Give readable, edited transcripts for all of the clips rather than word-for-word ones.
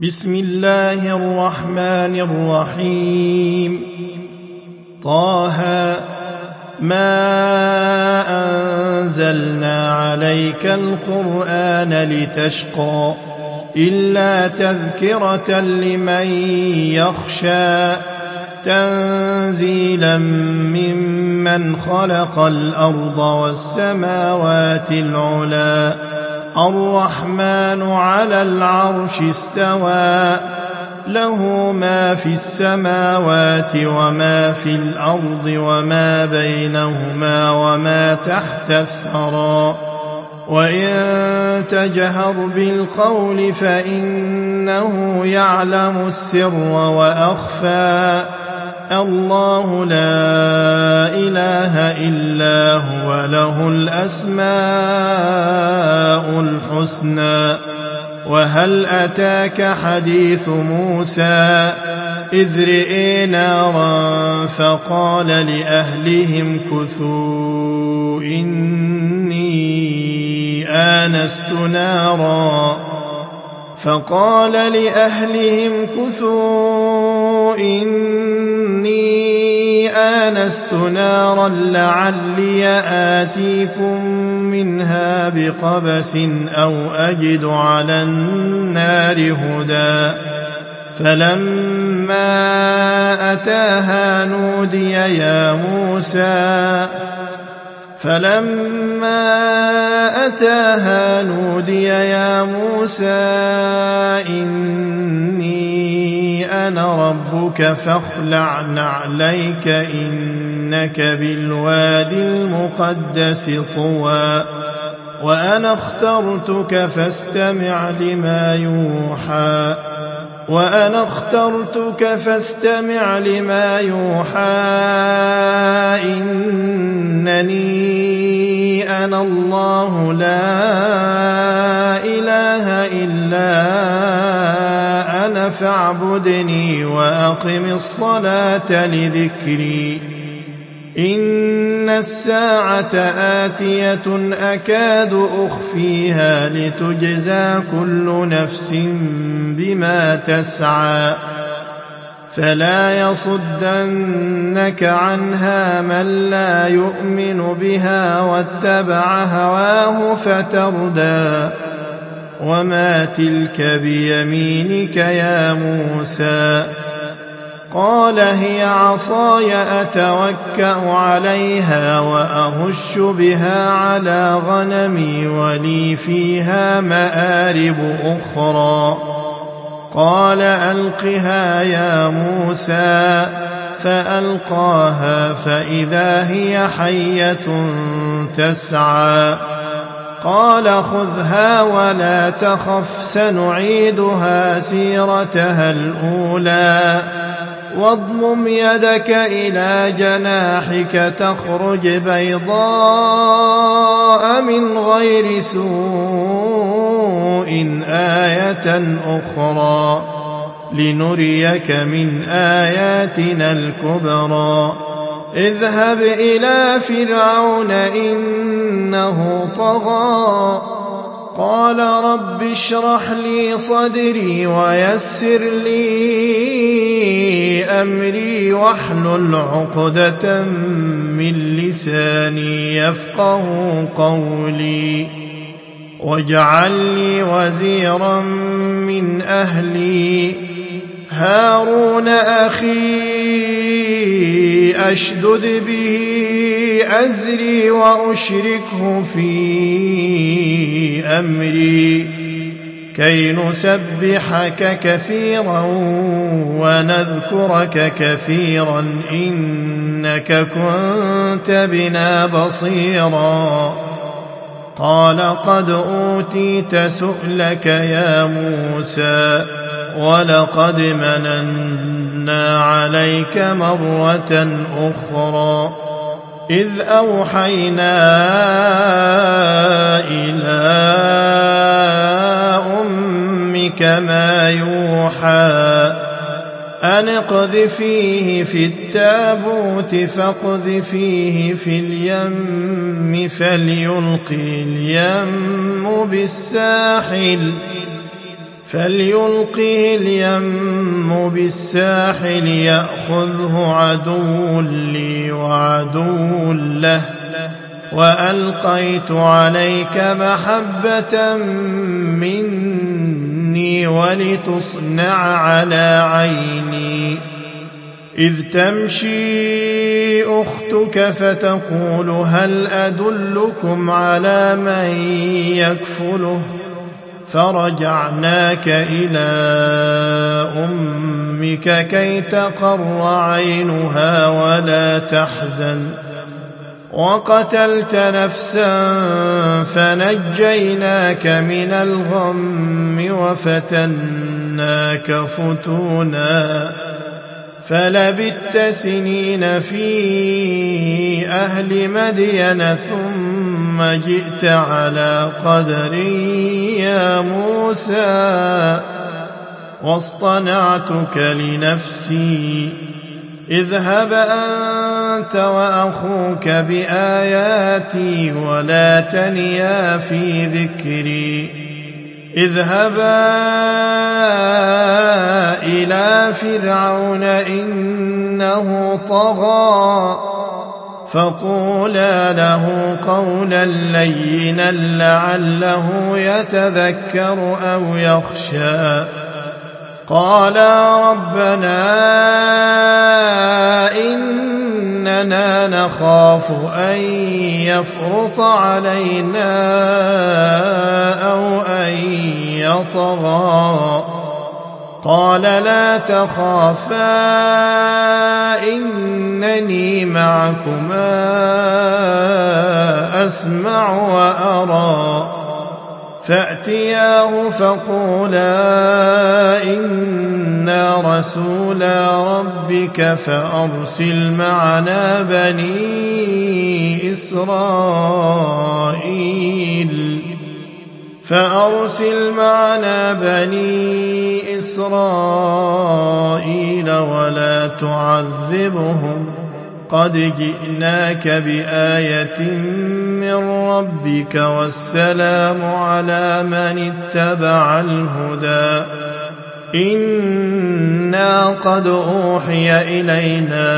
بسم الله الرحمن الرحيم. طه ما أنزلنا عليك القرآن لتشقى إلا تذكرة لمن يخشى تنزيلا ممن خلق الأرض والسماوات العلى الرحمن على العرش استوى له ما في السماوات وما في الأرض وما بينهما وما تحت الثرى وإن تجهر بالقول فإنه يعلم السر وأخفى الله لا إله إلا هو له الأسماء الحسنى. وهل أتاك حديث موسى إذ رئي نارا فقال لأهلهم كثوا إني آنست نارا لعلي آتيكم منها بقبس أو أجد على النار هدى فلما أتاها نودي يا موسى إني أنا ربك فاخلع نعليك إنك بالوادي المقدس طوى وأنا اخترتك فاستمع لما يوحى إنني أنا الله لا إله إلا أنا فاعبدني وأقم الصلاة لذكري إن الساعة آتية أكاد أخفيها لتجزى كل نفس بما تسعى فلا يصدنك عنها من لا يؤمن بها واتبع هواه فتردى وما تلك بيمينك يا موسى قال هي عصاي أتوكأ عليها وأهش بها على غنمي ولي فيها مآرب أخرى قال ألقها يا موسى فألقاها فإذا هي حية تسعى قال خذها ولا تخف سنعيدها سيرتها الأولى واضمم يدك إلى جناحك تخرج بيضاء من غير سوء آية أخرى لنريك من آياتنا الكبرى اذهب إلى فرعون إنه طغى قال رب اشرح لي صدري ويسر لي أمري واحلل عقدة من لساني يفقه قولي واجعل لي وزيرا من أهلي هارون أخي أشدد به أزري وأشركه في أمري كي نسبحك كثيرا ونذكرك كثيرا إنك كنت بنا بصيرا قال قد أوتيت سؤلك يا موسى ولقد مننا عليك مرة أخرى إذ أوحينا إلى أمك ما يوحى أن اقذفيه في التابوت فاقذفيه في اليم فليلقي اليم بالساحل فليلقه اليم بالساحل يأخذه عدو لي وعدو له وألقيت عليك محبة مني ولتصنع على عيني إذ تمشي أختك فتقول هل أدلكم على من يكفله فرجعناك إلى أمك كي تقر عينها ولا تحزن وقتلت نفسا فنجيناك من الغم وفتناك فتونا فلبثت سنين في أهل مدين ثم جئت على قدر يا موسى واصطنعتك لنفسي اذهب أنت وأخوك بآياتي ولا تنيا في ذكري اذهبا إلى فرعون إنه طغى فقولا له قولا لينا لعله يتذكر أو يخشى قالا ربنا إننا نخاف أن يفرط علينا أو أن يطغى قال لا تخافا إنني معكما أسمع وأرى فأتياه فقولا إنا رسولا ربك فأرسل معنا بني إسرائيل ولا تعذبهم قد جئناك بآية من ربك والسلام على من اتبع الهدى إنا قد أوحي إلينا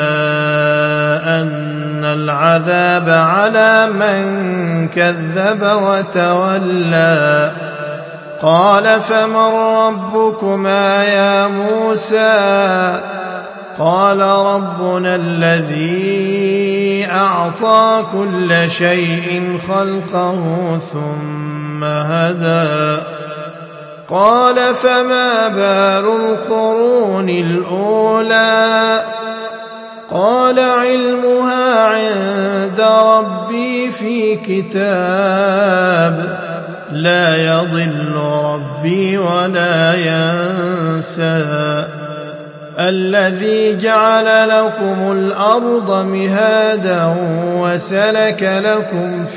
أن العذاب على من كذب وتولى قال فمن ربكما يا موسى قال ربنا الذي أعطى كل شيء خلقه ثم هدى قال فما بال القرون الأولى قال علمها عند ربي في كتاب لا يضل ربي ولا ينسى الذي جعل لكم الأرض مهادا وسلك لكم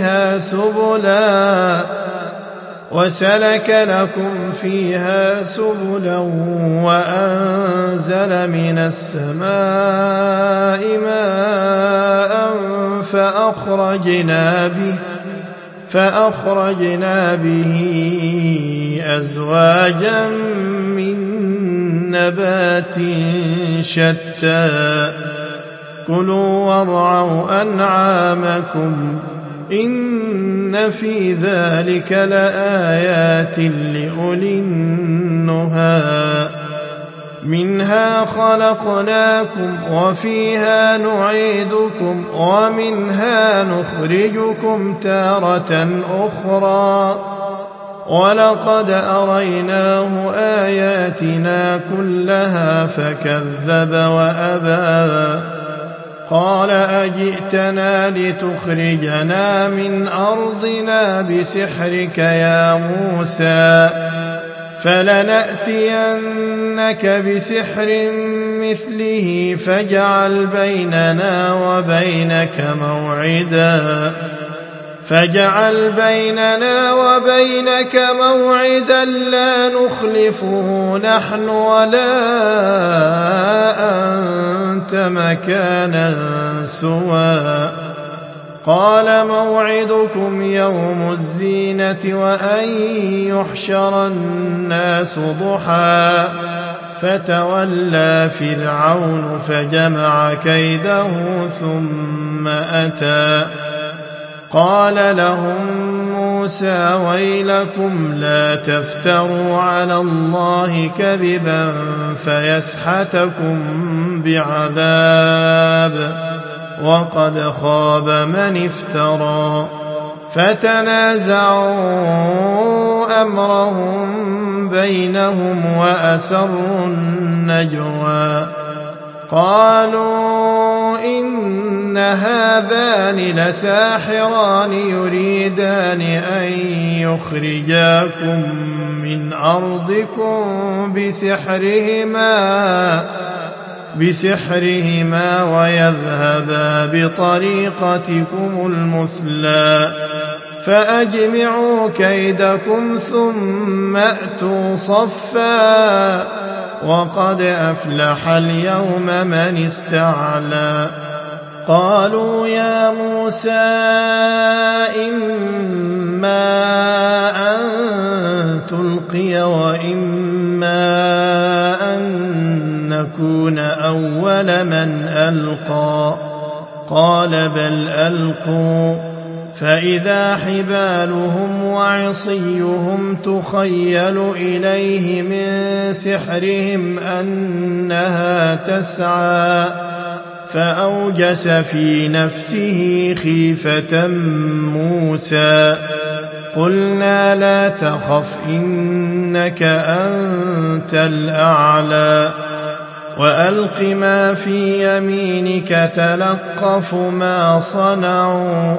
فيها سبلا وأنزل من السماء ماء فأخرجنا به أزواجا من نبات شتى كلوا وارعوا أنعامكم إن في ذلك لآيات لأولي النهى منها خلقناكم وفيها نعيدكم ومنها نخرجكم تارة أخرى ولقد أريناه آياتنا كلها فكذب وأبى قال أجئتنا لتخرجنا من أرضنا بسحرك يا موسى فلنأتينك بسحر مثله فاجعل بيننا وبينك موعدا لا نخلفه نحن ولا أنت مكانا سوى قال موعدكم يوم الزينة وأن يحشر الناس ضحى فتولى فرعون فجمع كيده ثم أتى قال لهم موسى ويلكم لا تفتروا على الله كذبا فيسحتكم بعذاب وقد خاب من افترى فتنازعوا أمرهم بينهم وأسروا النجوى قالوا إن هذان لساحران يريدان أن يخرجاكم من أرضكم بسحرهما ويذهبا بطريقتكم المثلى فأجمعوا كيدكم ثم أتوا صفا وقد أفلح اليوم من استعلى قالوا يا موسى إما أن تلقي وإما أن نكون أول من ألقى قال بل ألقوا فإذا حبالهم وعصيهم تخيل إليه من سحرهم أنها تسعى فأوجس في نفسه خيفة موسى قلنا لا تخف إنك أنت الأعلى وألق ما في يمينك تلقف ما صنعوا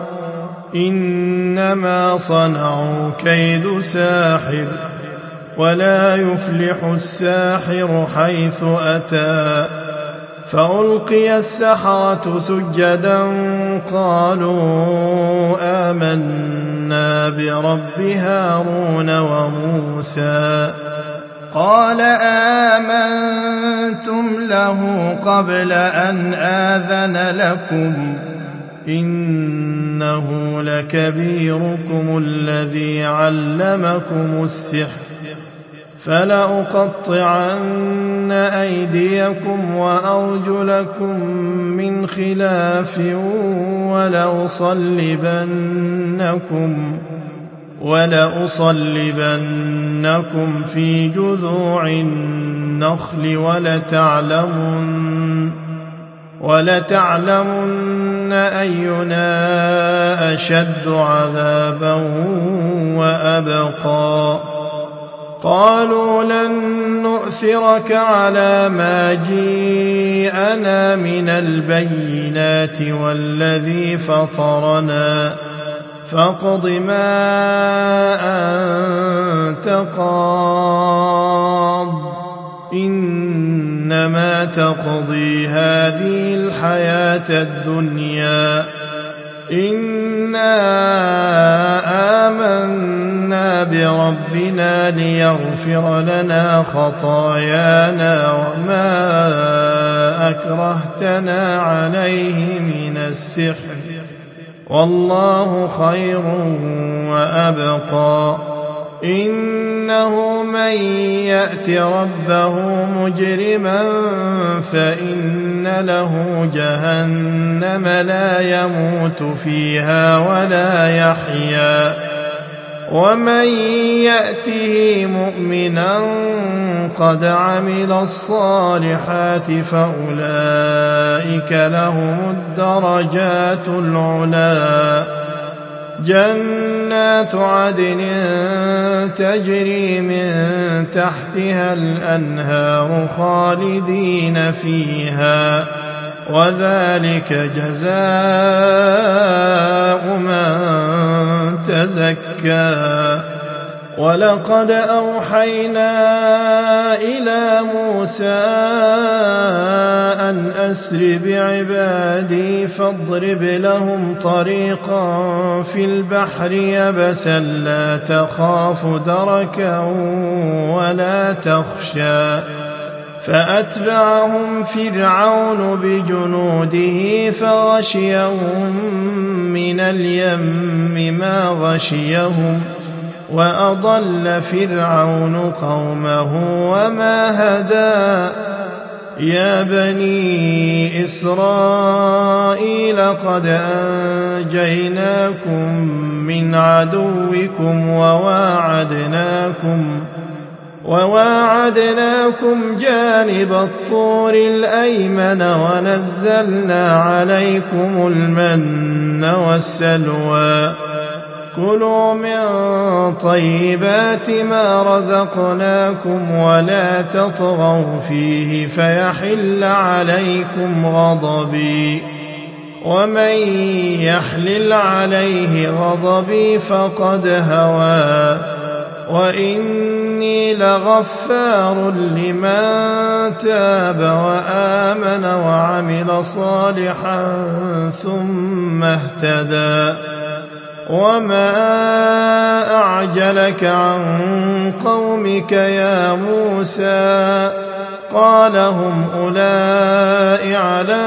إنما صنعوا كيد ساحر ولا يفلح الساحر حيث أتى فألقي السحرة سجدا قالوا آمنا برب هارون وموسى قال آمنتم له قبل أن آذن لكم إنه لكبيركم الذي علمكم السحر فلأقطعن أيديكم وأرجلكم من خلاف ولأصلبنكم في جذوع النخل ولتعلمن أينا أشد عذابا وأبقى قالوا لن نؤثرك على ما جيءنا من البينات والذي فطرنا فاقض ما أنت قاض إنما تقضي هذه الحياة الدنيا إنا آمنا بربنا ليغفر لنا خطايانا وما أكرهتنا عليه من السحر والله خير وأبقى إنه من يأت ربه مجرما فإن له جهنم لا يموت فيها ولا يحيا ومن يأته مؤمنا قد عمل الصالحات فأولئك لهم الدرجات العلى جنات عدن تجري من تحتها الأنهار خالدين فيها وذلك جزاء من تزكى ولقد أوحينا إلى موسى أن أسر بعبادي فاضرب لهم طريقا في البحر يبسا لا تخاف دركا ولا تخشى فأتبعهم فرعون بجنوده فغشيهم من اليم ما غشيهم وأضل فرعون قومه وما هدى يا بني إسرائيل قد أنجيناكم من عدوكم وواعدناكم جانب الطور الأيمن ونزلنا عليكم المن والسلوى كلوا من طيبات ما رزقناكم ولا تطغوا فيه فيحل عليكم غضبي ومن يحلل عليه غضبي فقد هوى وإني لغفار لمن تاب وآمن وعمل صالحا ثم اهتدى وما أعجلك عن قومك يا موسى قال هم أولئك على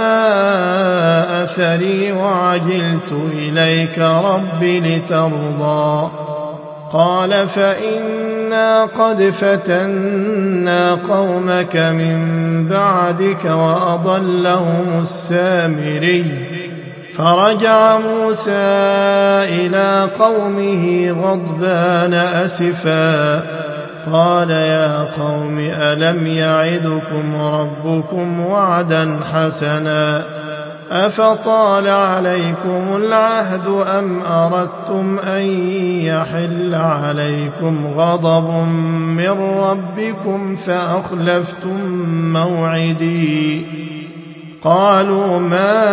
أثري وعجلت إليك رب لترضى قال فإنا قد فتنا قومك من بعدك وأضلهم السامري فرجع موسى إلى قومه غضبان أسفا قال يا قوم ألم يعدكم ربكم وعدا حسنا أفطال عليكم العهد أم أردتم أن يحل عليكم غضب من ربكم فأخلفتم موعدي قالوا ما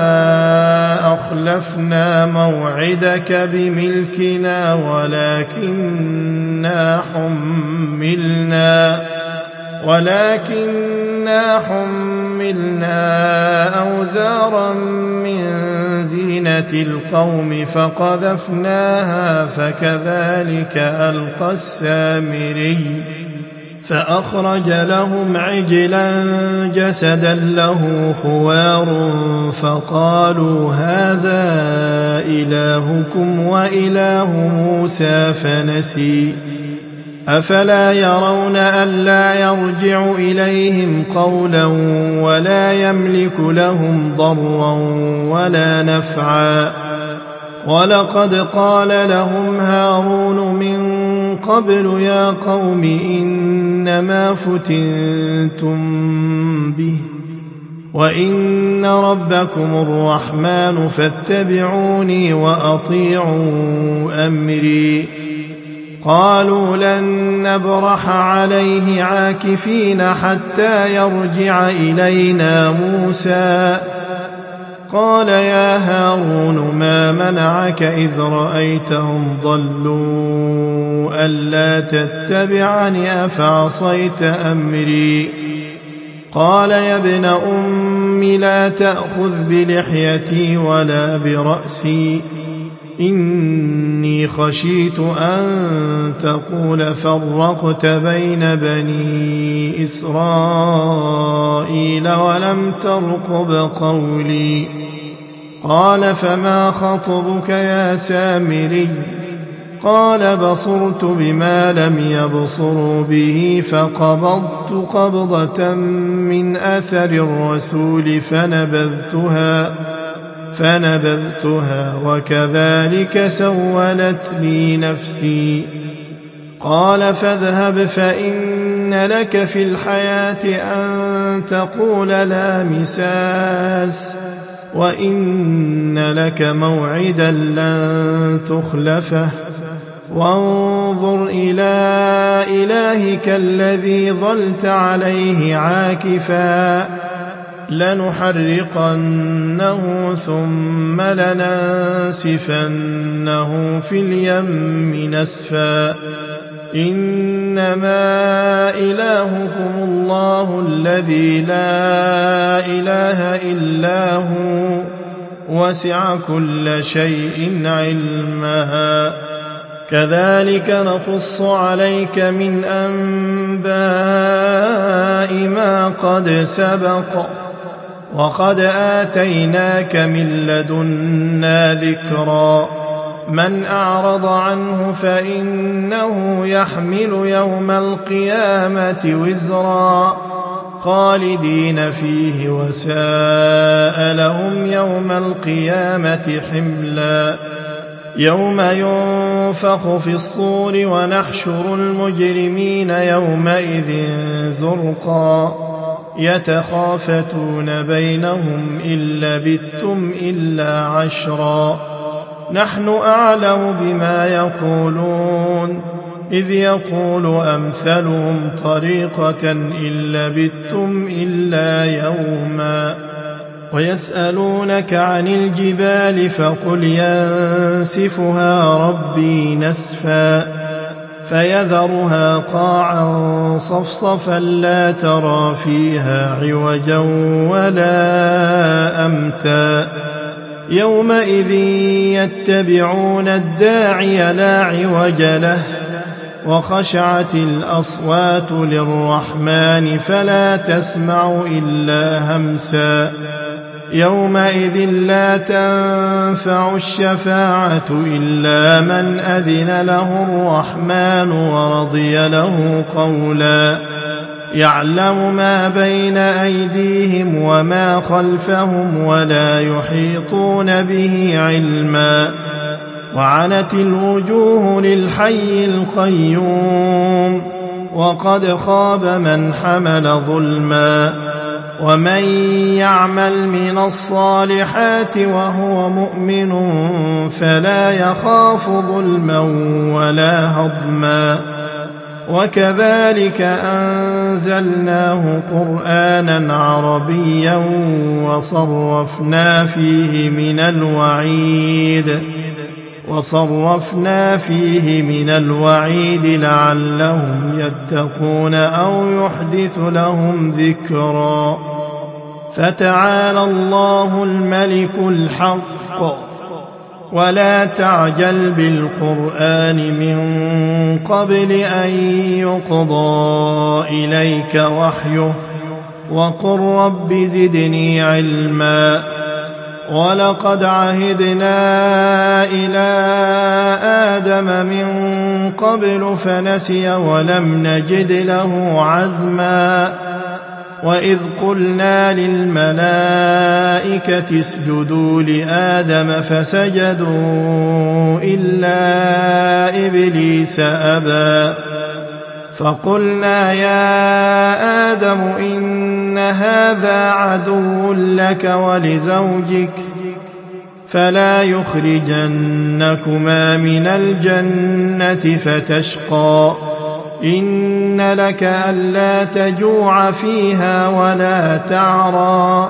أخلفنا موعدك بملكنا ولكننا حملنا أوزارا من زينة القوم فقذفناها فكذلك ألقى السامري فأخرج لهم عجلا جسدا له خوار فقالوا هذا إلهكم وإله موسى فنسي أفلا يرون ألا يرجع إليهم قولا ولا يملك لهم ضرا ولا نفعا ولقد قال لهم هارون من قبل يا قوم إنما فتنتم به وإن ربكم الرحمن فاتبعوني وأطيعوا أمري قالوا لن نبرح عليه عاكفين حتى يرجع إلينا موسى قال يا هارون ما منعك إذ رأيتهم ضلوا ألا تتبعني أفعصيت أمري قال يا ابن أم لا تأخذ بلحيتي ولا برأسي إني خشيت أن تقول فرقت بين بني إسرائيل ولم ترقب قولي قال فما خطبك يا سامري قال بصرت بما لم يبصروا به فقبضت قبضة من أثر الرسول فنبذتها وكذلك سولت لي نفسي قال فاذهب فإن لك في الحياة أن تقول لا مساس وإن لك موعدا لن تخلفه وانظر إلى إلهك الذي ظلت عليه عاكفا لنحرقنه ثم لننسفنه في اليم نسفا إنما إلهكم الله الذي لا إله إلا هو وسع كل شيء علما كذلك نقص عليك من أنباء ما قد سبق وقد آتيناك من لدنا ذكرا من أعرض عنه فإنه يحمل يوم القيامة وزرا خالدين فيه وساء لهم يوم القيامة حملا يوم ينفخ في الصور ونحشر المجرمين يومئذ زرقا يتخافتون بينهم إن لبثتم إلا عشرا نحن أعلم بما يقولون إذ يقول أمثلهم طريقة إن لبثتم إلا يوما ويسألونك عن الجبال فقل ينسفها ربي نسفا فيذرها قاعا صفصفا لا ترى فيها عوجا ولا أمتا يومئذ يتبعون الداعي لا عوج له وخشعت الأصوات للرحمن فلا تسمع إلا همسا يومئذ لا تنفع الشفاعة إلا من أذن له الرحمن ورضي له قولا يعلم ما بين أيديهم وما خلفهم ولا يحيطون به علما وعنت الوجوه للحي القيوم وقد خاب من حمل ظلما ومن يعمل من الصالحات وهو مؤمن فلا يخاف ظلما ولا هضما وكذلك أنزلناه قرآنا عربيا وصرفنا فيه من الوعيد لعلهم يتقون أو يحدث لهم ذكرا فتعالى الله الملك الحق ولا تعجل بالقرآن من قبل أن يقضى إليك وحيه وقل رب زدني علما ولقد عهدنا إلى آدم من قبل فنسي ولم نجد له عزما وإذ قلنا للملائكة اسجدوا لآدم فسجدوا إلا إبليس أبى فقلنا يا آدم إن هذا عدو لك ولزوجك فلا يخرجنكما من الجنة فتشقى إن لك ألا تجوع فيها ولا تعرى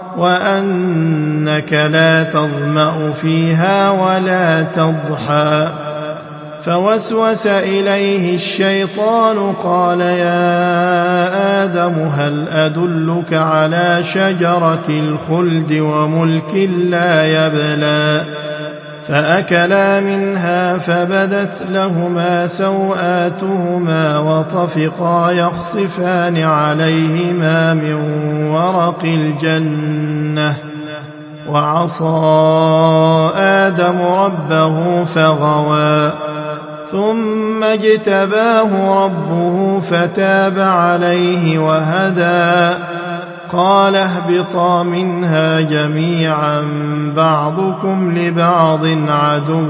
وأنك لا تظمأ فيها ولا تضحى فوسوس إليه الشيطان قال يا آدم هل أدلك على شجرة الخلد وملك لا يبلى فأكلا منها فبدت لهما سوآتهما وطفقا يخصفان عليهما من ورق الجنة وعصى آدم ربه فغوى ثم اجتباه ربه فتاب عليه وهدى قال اهبطا منها جميعا بعضكم لبعض عدو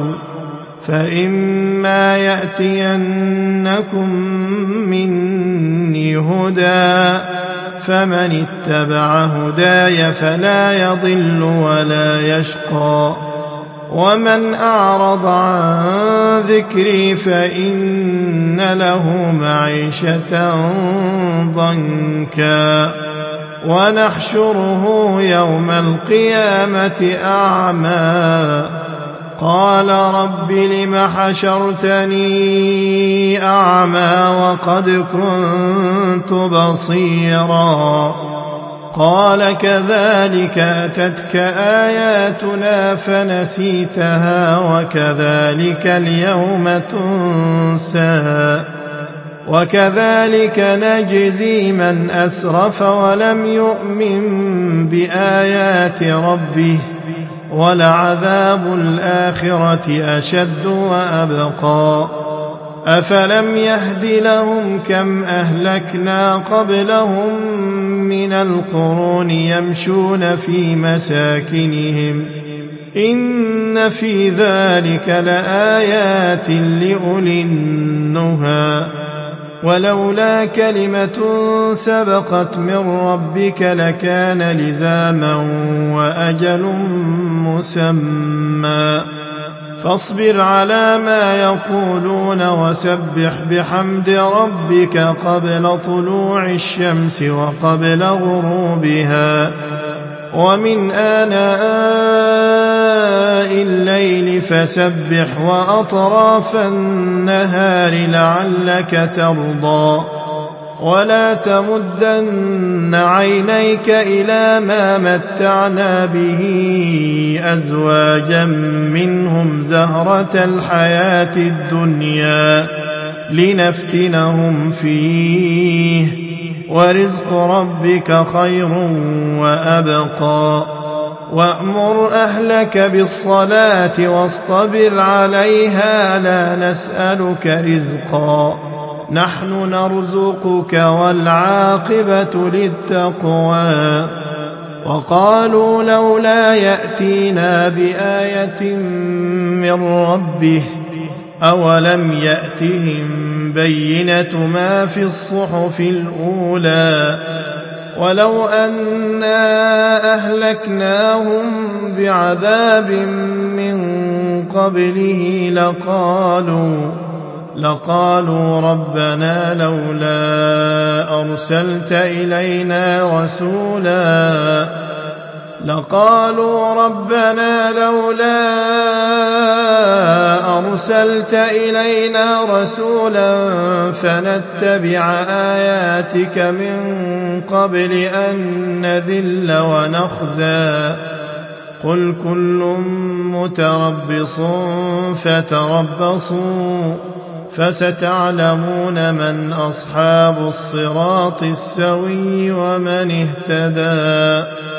فإما يأتينكم مني هدى فمن اتبع هداي فلا يضل ولا يشقى ومن أعرض عن ذكري فإن له معيشة ضنكا ونحشره يوم القيامة أعمى قال رب لم حشرتني أعمى وقد كنت بصيرا قال كذلك أتتك آياتنا فنسيتها وكذلك اليوم تنسى وكذلك نجزي من أسرف ولم يؤمن بآيات ربه ولعذاب الآخرة أشد وأبقى أفلم يهد لهم كم أهلكنا قبلهم من القرون يمشون في مساكنهم إن في ذلك لآيات لأولي النهى ولولا كلمة سبقت من ربك لكان لزاما وأجل مسمى فاصبر على ما يقولون وسبح بحمد ربك قبل طلوع الشمس وقبل غروبها ومن آناء الليل فسبح وأطراف النهار لعلك ترضى ولا تمدن عينيك إلى ما متعنا به أزواجا منهم زهرة الحياة الدنيا لنفتنهم فيه ورزق ربك خير وأبقى وأمر أهلك بالصلاة واصطبر عليها لا نسألك رزقا نحن نرزقك والعاقبة للتقوى وقالوا لولا يأتينا بآية من ربه أولم يأتهم بينة ما في الصحف الأولى ولو أنا أهلكناهم بعذاب من قبله لقالوا ربنا لولا أرسلت إلينا رسولا فنتبع آياتك من قبل أن نذل ونخزى قل كل متربص فتربصوا فستعلمون من أصحاب الصراط السوي ومن اهتدى